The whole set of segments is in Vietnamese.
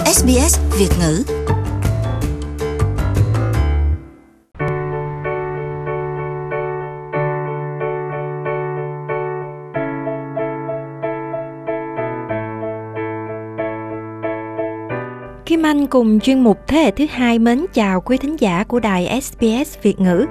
SBS Việt ngữ. Kim Anh cùng chuyên mục Thế hệ thứ hai mến chào quý thính giả của đài SBS Việt ngữ.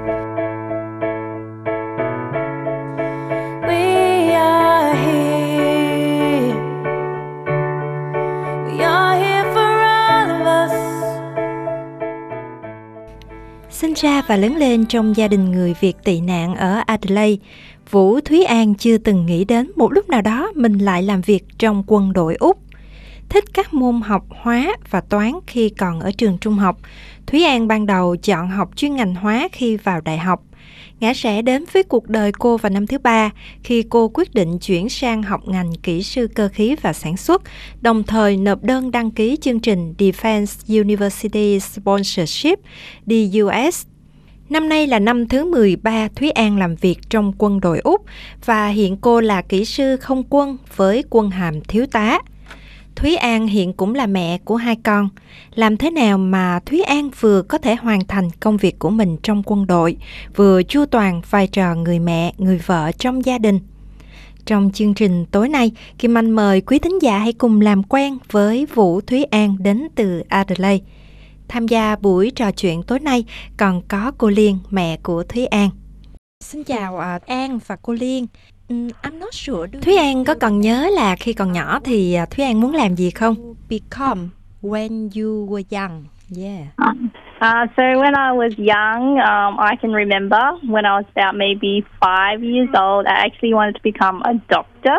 Sinh ra và lớn lên trong gia đình người Việt tị nạn ở Adelaide, Vũ Thúy An chưa từng nghĩ đến một lúc nào đó mình lại làm việc trong quân đội Úc. Thích các môn học hóa và toán khi còn ở trường trung học, Thúy An ban đầu chọn học chuyên ngành hóa khi vào đại học. Ngã rẽ đến với cuộc đời cô vào năm thứ 3 khi cô quyết định chuyển sang học ngành kỹ sư cơ khí và sản xuất, đồng thời nộp đơn đăng ký chương trình Defense University Sponsorship DUS. Năm nay là năm thứ 13 Thúy An làm việc trong quân đội Úc và hiện cô là kỹ sư không quân với quân hàm thiếu tá. Thúy An hiện cũng là mẹ của 2 con. Làm thế nào mà Thúy An vừa có thể hoàn thành công việc của mình trong quân đội, vừa chu toàn vai trò người mẹ, người vợ trong gia đình? Trong chương trình tối nay, Kim Anh mời quý thính giả hãy cùng làm quen với Vũ Thúy An đến từ Adelaide. Tham gia buổi trò chuyện tối nay còn có cô Liên, mẹ của Thúy An. Xin chào An và cô Liên. I'm not sure. Thúy An có còn nhớ là khi còn nhỏ thì Thúy An muốn làm gì không? Become when you were young. Yeah. So when I was young, I can remember when I was about maybe 5 years old, I actually wanted to become a doctor.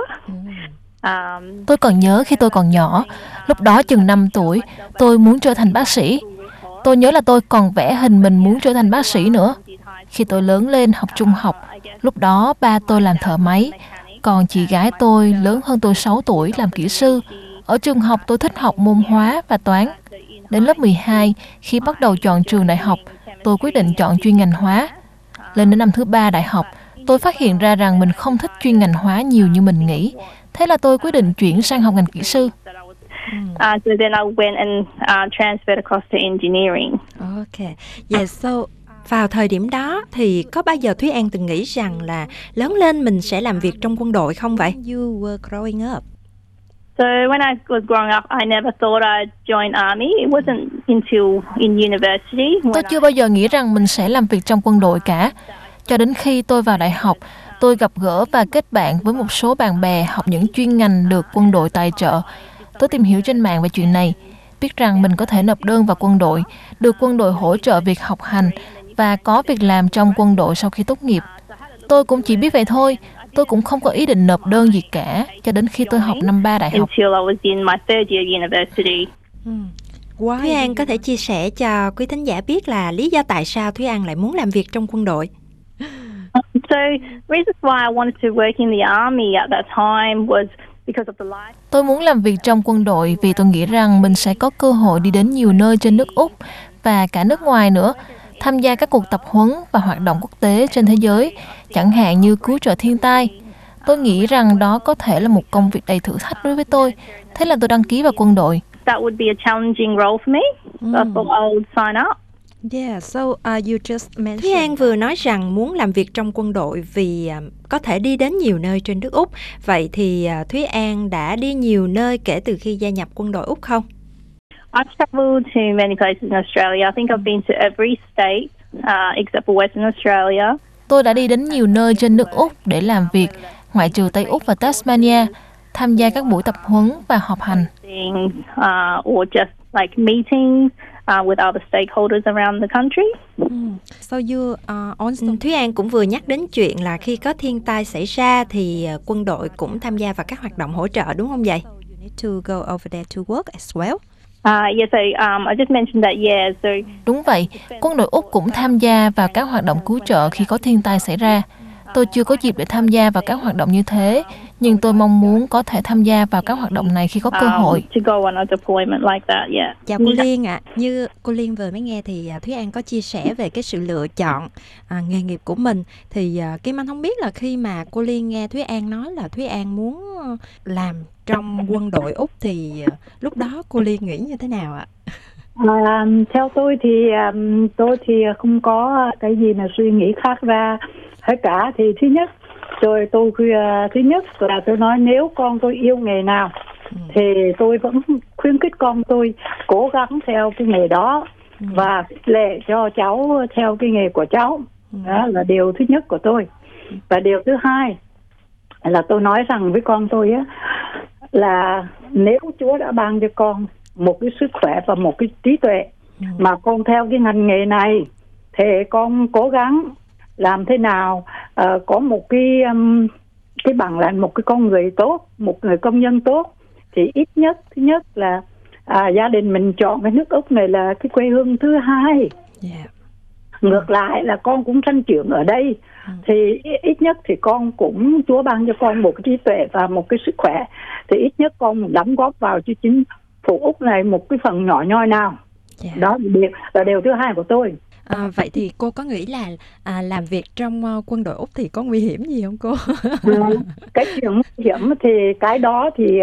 Tôi còn nhớ khi tôi còn nhỏ, lúc đó chừng 5 tuổi, tôi muốn trở thành bác sĩ. Tôi nhớ là tôi còn vẽ hình mình muốn trở thành bác sĩ nữa. Khi tôi lớn lên học trung học, lúc đó ba tôi làm thợ máy, còn chị gái tôi lớn hơn tôi 6 tuổi làm kỹ sư. Ở trường học tôi thích học môn hóa và toán. Đến lớp 12, khi bắt đầu chọn trường đại học, tôi quyết định chọn chuyên ngành hóa. Lên đến năm thứ 3 đại học, tôi phát hiện ra rằng mình không thích chuyên ngành hóa nhiều như mình nghĩ. Thế là tôi quyết định chuyển sang học ngành kỹ sư. So then I went and transferred across to engineering. Okay. Yeah, so vào thời điểm đó thì có bao giờ Thúy An từng nghĩ rằng là lớn lên mình sẽ làm việc trong quân đội không vậy? You were growing up. So when I was growing up, I never thought I'd join army. It wasn't until in university. Tôi chưa bao giờ nghĩ rằng mình sẽ làm việc trong quân đội cả. Cho đến khi tôi vào đại học, tôi gặp gỡ và kết bạn với một số bạn bè học những chuyên ngành được quân đội tài trợ. Tôi tìm hiểu trên mạng về chuyện này, biết rằng mình có thể nộp đơn vào quân đội, được quân đội hỗ trợ việc học hành và có việc làm trong quân đội sau khi tốt nghiệp. Tôi cũng chỉ biết vậy thôi, tôi cũng không có ý định nộp đơn gì cả cho đến khi tôi học năm 3 đại học. Thúy An có thể chia sẻ cho quý thính giả biết là lý do tại sao Thúy An lại muốn làm việc trong quân đội? So, reasons why I wanted to work in the army at that time was because of the life. Tôi muốn làm việc trong quân đội vì tôi nghĩ rằng mình sẽ có cơ hội đi đến nhiều nơi trên nước Úc và cả nước ngoài nữa, tham gia các cuộc tập huấn và hoạt động quốc tế trên thế giới, chẳng hạn như cứu trợ thiên tai. Tôi nghĩ rằng đó có thể là một công việc đầy thử thách đối với tôi, thế là tôi đăng ký vào quân đội. That would be a challenging role for me. So I thought I would sign up. Yeah, so you just mentioned. Thúy An vừa nói rằng muốn làm việc trong quân đội vì có thể đi đến nhiều nơi trên nước Úc. Vậy thì Thúy An đã đi nhiều nơi kể từ khi gia nhập quân đội Úc không? I've traveled to many places in Australia. I think I've been to every state except for Western Australia. Tôi đã đi đến nhiều nơi trên nước Úc để làm việc, ngoại trừ Tây Úc và Tasmania, tham gia các buổi tập huấn và họp hành. Or just like meetings with other stakeholders around the country. So you also... Thúy An cũng vừa nhắc đến chuyện là khi có thiên tai xảy ra thì quân đội cũng tham gia vào các hoạt động hỗ trợ, đúng không vậy? So you need to go over there to work as well. Yeah, so I just mentioned that. Yeah, so đúng vậy, quân đội Úc cũng tham gia vào các hoạt động cứu trợ khi có thiên tai xảy ra. Tôi chưa có dịp để tham gia vào các hoạt động như thế, nhưng tôi mong muốn có thể tham gia vào các hoạt động này khi có cơ hội. Chào cô Liên ạ. Như cô Liên vừa mới nghe thì Thúy An có chia sẻ về cái sự lựa chọn nghề nghiệp của mình. Thì Kim Anh không biết là khi mà cô Liên nghe Thúy An nói là Thúy An muốn làm trong quân đội Úc thì lúc đó cô Liên nghĩ như thế nào ạ? Theo tôi thì không có cái gì mà suy nghĩ khác ra hết cả. Thì thứ nhất là tôi nói nếu con tôi yêu nghề nào thì tôi vẫn khuyến khích con tôi cố gắng theo cái nghề đó và lệ cho cháu theo cái nghề của cháu. Đó là điều thứ nhất của tôi. Và điều thứ hai là tôi nói rằng với con tôi á, là nếu Chúa đã ban cho con một cái sức khỏe và một cái trí tuệ mà con theo cái ngành nghề này thì con cố gắng làm thế nào có một cái bằng là một cái con người tốt, một người công dân tốt, thì ít nhất thứ nhất là gia đình mình chọn cái nước Úc này là cái quê hương thứ hai. Ngược lại là con cũng sinh trưởng ở đây thì ít nhất thì con cũng Chúa ban cho con một cái trí tuệ và một cái sức khỏe, thì ít nhất con đóng góp vào cho chính phủ Úc này một cái phần nhỏ nhoi nào. Đó là điều thứ hai của tôi. Vậy thì cô có nghĩ là làm việc trong quân đội Úc thì có nguy hiểm gì không cô? Cái chuyện nguy hiểm thì cái đó thì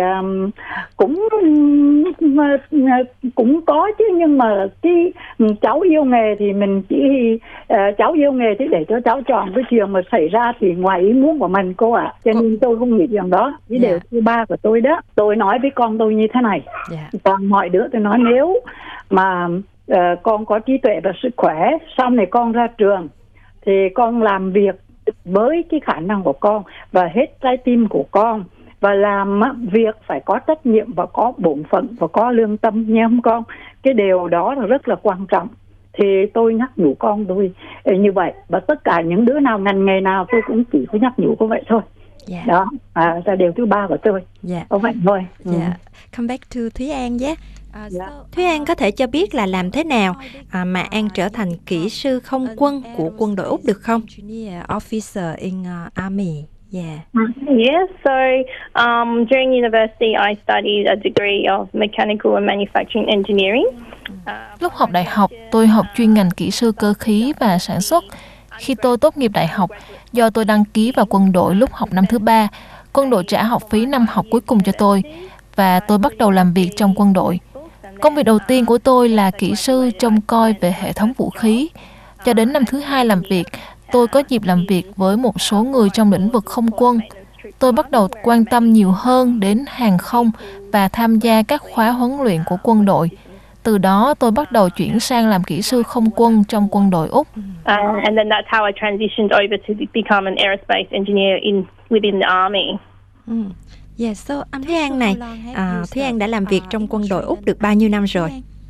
cũng có chứ, nhưng mà cái cháu yêu nghề thì mình chỉ cháu yêu nghề thì để cho cháu chọn cái chuyện mà xảy ra thì ngoài ý muốn của mình cô ạ. Cho nên tôi không nghĩ rằng đó. Cái điều thứ ba của tôi đó, tôi nói với con tôi như thế này. Còn mọi đứa tôi nói nếu mà con có trí tuệ và sức khỏe, sau này con ra trường thì con làm việc với cái khả năng của con và hết trái tim của con, và làm việc phải có trách nhiệm và có bổn phận và có lương tâm nha con. Cái điều đó là rất là quan trọng. Thì tôi nhắc nhủ con tôi như vậy, và tất cả những đứa nào ngành nghề nào tôi cũng chỉ có nhắc nhủ có vậy thôi. Đó là điều thứ ba của tôi. Vậy thôi. Come back to Thúy An nhé. Thúy An có thể cho biết là làm thế nào mà An trở thành kỹ sư không quân của quân đội Úc được không? Officer in Army. Yes, so during university I studied a degree of mechanical and manufacturing engineering. Lúc học đại học, tôi học chuyên ngành kỹ sư cơ khí và sản xuất. Khi tôi tốt nghiệp đại học, do tôi đăng ký vào quân đội lúc học năm thứ 3, quân đội trả học phí năm học cuối cùng cho tôi, và tôi bắt đầu làm việc trong quân đội. Công việc đầu tiên của tôi là kỹ sư trông coi về hệ thống vũ khí. Cho đến năm thứ 2 làm việc, tôi có dịp làm việc với một số người trong lĩnh vực không quân. Tôi bắt đầu quan tâm nhiều hơn đến hàng không và tham gia các khóa huấn luyện của quân đội. Từ đó tôi bắt đầu chuyển sang làm kỹ sư không quân trong quân đội Úc. And then that's how I transitioned over to become an aerospace engineer within the army. So Thúy An này, Thúy An đã làm việc trong quân đội Úc được bao nhiêu năm rồi?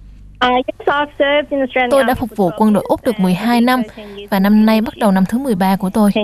Tôi đã phục vụ quân đội Úc được 12 năm và năm nay bắt đầu năm thứ 13 của tôi.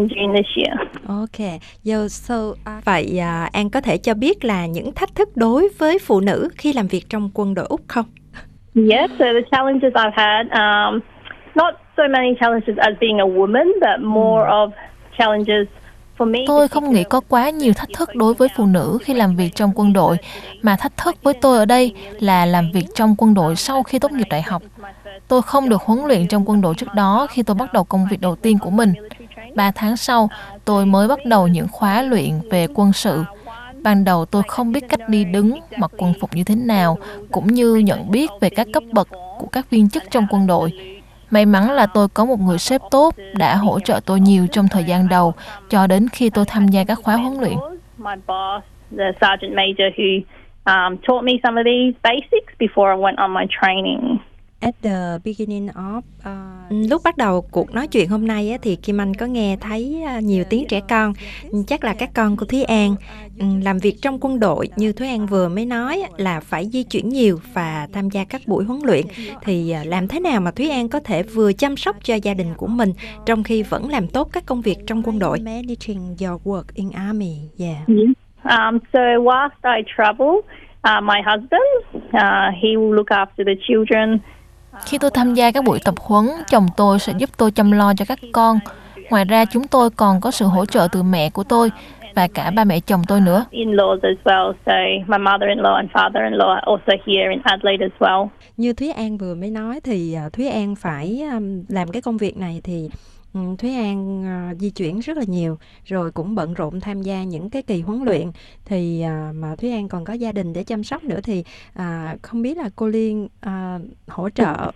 Vậy An có thể cho biết là những thách thức đối với phụ nữ khi làm việc trong quân đội Úc không? Yes, so the challenges I've had, not so many challenges as being a woman, but more of challenges. Tôi không nghĩ có quá nhiều thách thức đối với phụ nữ khi làm việc trong quân đội, mà thách thức với tôi ở đây là làm việc trong quân đội sau khi tốt nghiệp đại học. Tôi không được huấn luyện trong quân đội trước đó khi tôi bắt đầu công việc đầu tiên của mình. 3 tháng sau, tôi mới bắt đầu những khóa luyện về quân sự. Ban đầu tôi không biết cách đi đứng, mặc quân phục như thế nào, cũng như nhận biết về các cấp bậc của các viên chức trong quân đội. May mắn là tôi có một người sếp tốt đã hỗ trợ tôi nhiều trong thời gian đầu cho đến khi tôi tham gia các khóa huấn luyện. The sergeant major who taught me some of these basics before I went on my training. At the beginning of lúc bắt đầu cuộc nói chuyện hôm nay á, thì Kim Anh có nghe thấy nhiều tiếng trẻ con. Chắc là các con của Thúy An làm việc trong quân đội như Thúy An vừa mới nói là phải di chuyển nhiều và tham gia các buổi huấn luyện. Thì làm thế nào mà Thúy An có thể vừa chăm sóc cho gia đình của mình trong khi vẫn làm tốt các công việc trong quân đội? Managing your work in army. So whilst I travel, my husband, he will look after the children. Khi tôi tham gia các buổi tập huấn, chồng tôi sẽ giúp tôi chăm lo cho các con. Ngoài ra chúng tôi còn có sự hỗ trợ từ mẹ của tôi và cả ba mẹ chồng tôi nữa. In-laws as well, so my mother-in-law and father-in-law are also here in Adelaide as well. Như Thúy An vừa mới nói thì Thúy An phải làm cái công việc này thì Thúy An di chuyển rất là nhiều, rồi cũng bận rộn tham gia những cái kỳ huấn luyện, thì mà Thúy An còn có gia đình để chăm sóc nữa, thì không biết là cô Liên hỗ trợ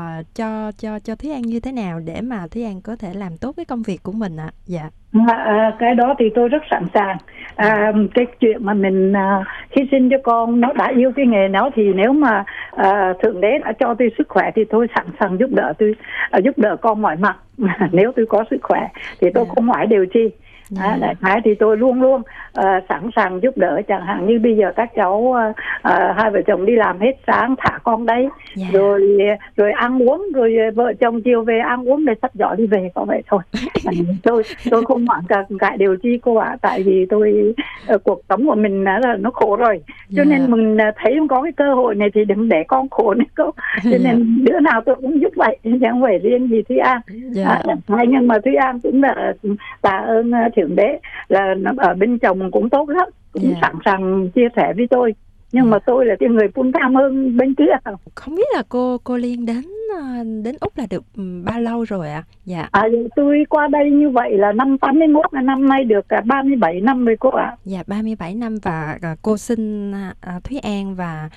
cho Thúy An như thế nào để mà Thúy An có thể làm tốt cái công việc của mình ạ? Dạ. Cái đó thì tôi rất sẵn sàng. Cái chuyện mà mình hy sinh cho con, nó đã yêu cái nghề nó, thì nếu mà Thượng Đế đã cho tôi sức khỏe thì tôi sẵn sàng giúp đỡ con mọi mặt. Nếu tôi có sức khỏe thì tôi không hỏi điều chi. Đại khái thì tôi luôn luôn sẵn sàng giúp đỡ. Chẳng hạn như bây giờ các cháu hai vợ chồng đi làm hết sáng thả con đấy, rồi ăn uống, rồi vợ chồng chiều về ăn uống để sắp giỏ đi về, có vậy thôi. tôi không hoảng cả điều chi cô ạ. Tại vì cuộc sống của mình là nó khổ rồi, cho nên mình thấy có cái cơ hội này thì đừng để con khổ nữa cô. Cho nên đứa nào tôi cũng giúp vậy, chẳng phải riêng gì Thúy An. Nhưng mà Thúy An cũng là tạ ơn Thượng Đế là ở bên chồng cũng tốt lắm, cũng sẵn sàng chia sẻ với tôi. Nhưng mà tôi là cái người full time hơn bên kia. Không biết là cô Liên đến Úc là được bao lâu rồi ạ? Dạ. Tôi qua đây như vậy là năm 81, năm nay được 37 năm rồi cô ạ. Dạ, 37 năm. Và cô sinh Thúy An và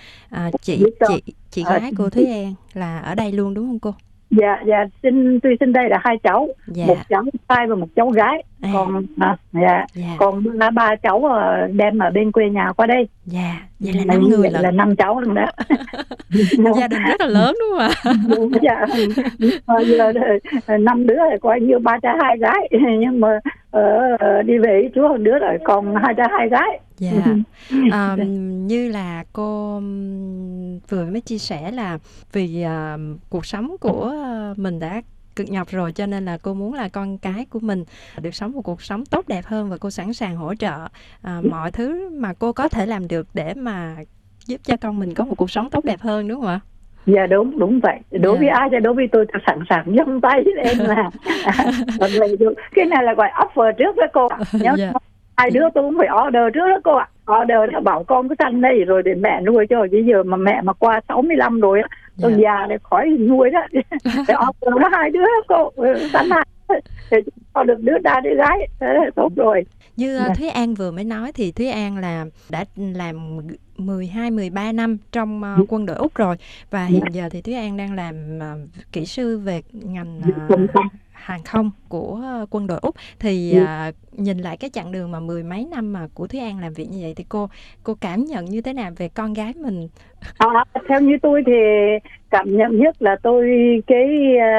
chị gái cô Thúy An là ở đây luôn đúng không cô? Dạ, tôi sinh đây là 2 cháu, một cháu trai và một cháu gái. Còn ba cháu đem ở bên quê nhà qua đây. Dạ, vậy là 5 người là 5 cháu luôn đó. Gia đình rất là lớn đúng không ạ? Dạ, giờ 5 đứa là coi như 3 trai 2 gái, nhưng mà đi về chú một đứa rồi còn 2 trai 2 gái. Dạ. Như là cô vừa mới chia sẻ là vì cuộc sống của mình đã cực nhọc rồi, cho nên là cô muốn là con cái của mình được sống một cuộc sống tốt đẹp hơn, và cô sẵn sàng hỗ trợ mọi thứ mà cô có thể làm được để mà giúp cho con mình có một cuộc sống tốt đẹp hơn, đúng không ạ? Dạ đúng vậy. Đối với ai cho đối với tôi sẵn sàng giông tay lên là cái này là gọi offer trước đó cô ạ. Hai đứa tôi cũng phải order trước đó cô ạ. Order là bảo con cứ sanh đây rồi để mẹ nuôi cho. Bây giờ mà mẹ mà qua 65 rồi á, tôi già để khỏi nuôi đó. Để order nó 2 đứa cô sanh 2 để có được đứa trai đứa gái. Thế là tốt rồi. Như Thúy An vừa mới nói thì Thúy An là đã làm 12-13 năm trong quân đội Úc rồi, và hiện giờ thì Thúy An đang làm kỹ sư về ngành hàng không của quân đội Úc. Thì nhìn lại cái chặng đường mà 10 mấy năm mà của Thúy An làm việc như vậy thì cô cảm nhận như thế nào về con gái mình? Theo như tôi thì cảm nhận nhất là tôi cái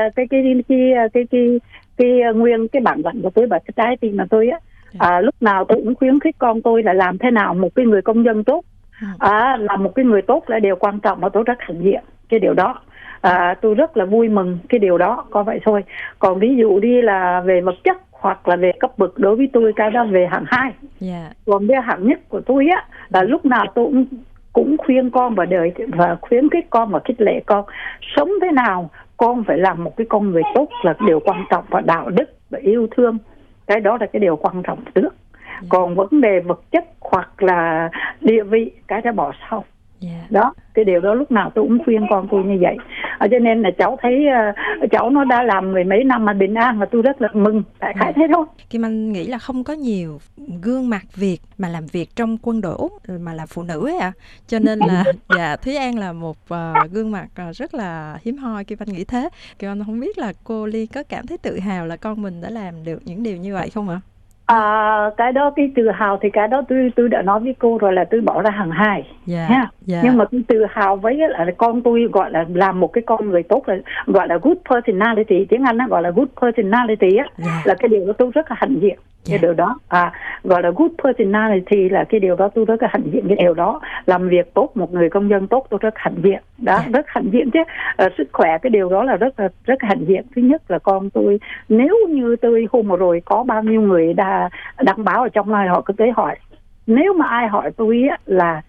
nguyên cái bản vận của tôi và cái trái tim mà tôi á, lúc nào tôi cũng khuyến khích con tôi là làm thế nào một cái người công dân tốt, là một cái người tốt là điều quan trọng, và tôi rất hãnh diện cái điều đó. Tôi rất là vui mừng cái điều đó, có vậy thôi. Còn ví dụ đi là về vật chất hoặc là về cấp bậc, đối với tôi cái đó về hạng 2. Còn về hạng nhất của tôi á là lúc nào tôi cũng khuyên con và đời và khuyến khích con và khích lệ con sống thế nào con phải làm một cái con người tốt là điều quan trọng, và đạo đức và yêu thương, cái đó là cái điều quan trọng trước. Còn vấn đề vật chất hoặc là địa vị cái đã bỏ sau. Đó, cái điều đó lúc nào tôi cũng khuyên con tôi như vậy. Cho nên là cháu thấy cháu nó đã làm 10 mấy năm mà bình an, và tôi rất là mừng. Tại khái thế thôi. Kim Anh nghĩ là không có nhiều gương mặt Việt mà làm việc trong quân đội Úc mà là phụ nữ ấy ạ. Cho nên là Thúy An là một gương mặt rất là hiếm hoi. Kim Anh nghĩ thế. Kim Anh không biết là cô Liên có cảm thấy tự hào là con mình đã làm được những điều như vậy không ạ? Cái đó, cái tự hào thì cái đó tôi đã nói với cô rồi, là tôi bỏ ra hàng 2 Nhưng mà tôi tự hào với là con tôi gọi là làm một cái con người tốt, là gọi là good personality, tiếng Anh nó gọi là good personality á, là cái điều đó tôi rất là hãnh diện. Cái điều đó gọi là good personality, là cái điều đó tôi rất là hãnh diện. Cái điều đó làm việc tốt, một người công dân tốt, tôi rất hãnh diện đó. Rất hãnh diện chứ. Sức khỏe, cái điều đó là rất hãnh diện. Thứ nhất là con tôi, nếu như tôi hôm vừa rồi có bao nhiêu người đã đăng báo ở trong này, họ cứ tới hỏi, nếu mà ai hỏi tôi á, là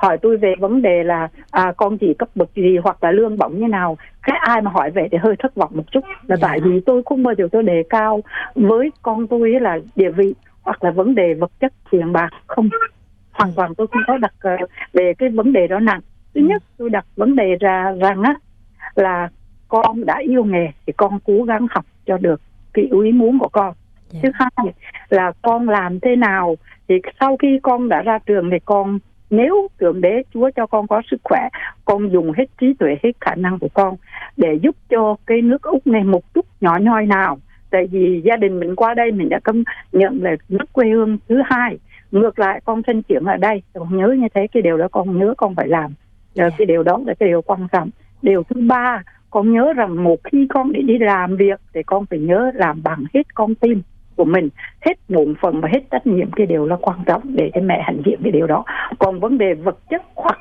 hỏi tôi về vấn đề là con gì, cấp bậc gì, hoặc là lương bổng như nào. Cái ai mà hỏi về thì hơi thất vọng một chút, là tại vì tôi không bao giờ tôi đề cao với con tôi là địa vị hoặc là vấn đề vật chất tiền bạc, không, hoàn toàn tôi không có đặt về cái vấn đề đó nặng. Thứ nhất, tôi đặt vấn đề rằng là con đã yêu nghề thì con cố gắng học cho được cái ý muốn của con. Thứ hai là con làm thế nào thì sau khi con đã ra trường thì con, nếu Thượng Đế Chúa cho con có sức khỏe, con dùng hết trí tuệ, hết khả năng của con để giúp cho cái nước Úc này một chút nhỏ nhoi nào. Tại vì gia đình mình qua đây mình đã công nhận là nước quê hương. Thứ hai, ngược lại con sinh trưởng ở đây, con nhớ như thế, cái điều đó con nhớ con phải làm. Cái điều đó là cái điều quan trọng. Điều thứ ba, con nhớ rằng một khi con đi làm việc thì con phải nhớ làm bằng hết con tim của mình, hết bổn phận và hết trách nhiệm. Cái điều là quan trọng để cho mẹ hãnh diện cái điều đó. Còn vấn đề vật chất hoặc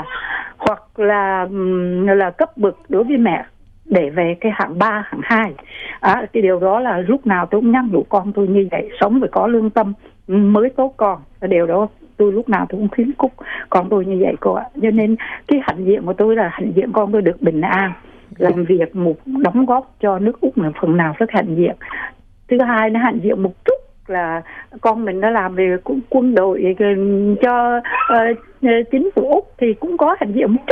là cấp bậc đối với mẹ để về cái hạng 3, hạng 2, cái điều đó là lúc nào tôi cũng nhắc nhủ con tôi như vậy, sống phải có lương tâm mới tốt con. Cái điều đó tôi lúc nào tôi cũng khuyến khích con tôi như vậy cô ạ. Cho nên cái hạnh diện của tôi là hạnh diện con tôi được bình an, làm việc một đóng góp cho nước Úc là phần nào rất hạnh diện. Thứ hai, nó hạnh diện một chút là con mình nó làm về quân đội cho chính phủ Úc thì cũng có hạnh diện một chút.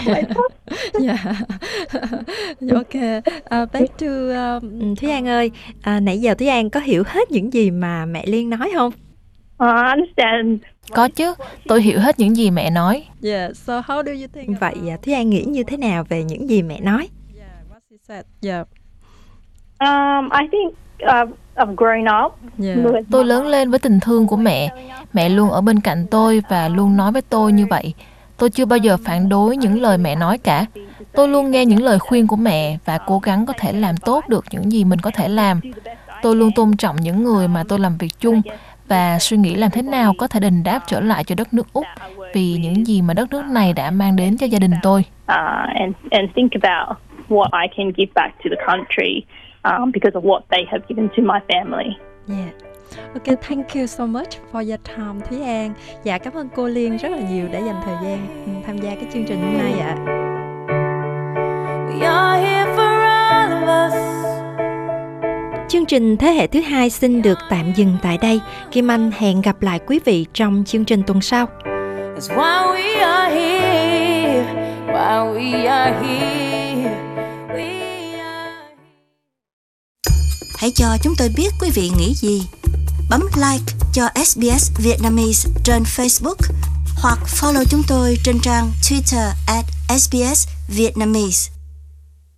Ok, back to Thúy An ơi, nãy giờ Thúy An có hiểu hết những gì mà mẹ Liên nói không? I understand. Có chứ, tôi hiểu hết những gì mẹ nói. Yeah, so how do you think? Vậy Thúy An nghĩ như thế nào về những gì mẹ nói? Yeah, what she said. Yeah. I think I've grown up. Yeah. Tôi lớn lên với tình thương của mẹ. Mẹ luôn ở bên cạnh tôi và luôn nói với tôi như vậy. Tôi chưa bao giờ phản đối những lời mẹ nói cả. Tôi luôn nghe những lời khuyên của mẹ và cố gắng có thể làm tốt được những gì mình có thể làm. Tôi luôn tôn trọng những người mà tôi làm việc chung và suy nghĩ làm thế nào có thể đền đáp trở lại cho đất nước Úc vì những gì mà đất nước này đã mang đến cho gia đình tôi. And think about what I can give back to the country because of what they have given to my family. Yeah. Ok, thank you so much for your time, Thúy An. Dạ, cảm ơn cô Liên rất là nhiều đã dành thời gian tham gia cái chương trình hôm nay ạ. Chương trình Thế hệ thứ hai xin được tạm dừng tại đây. Kim Anh hẹn gặp lại quý vị trong chương trình tuần sau. Hãy cho chúng tôi biết quý vị nghĩ gì. Bấm like cho SBS Vietnamese trên Facebook hoặc follow chúng tôi trên trang Twitter @SBS Vietnamese.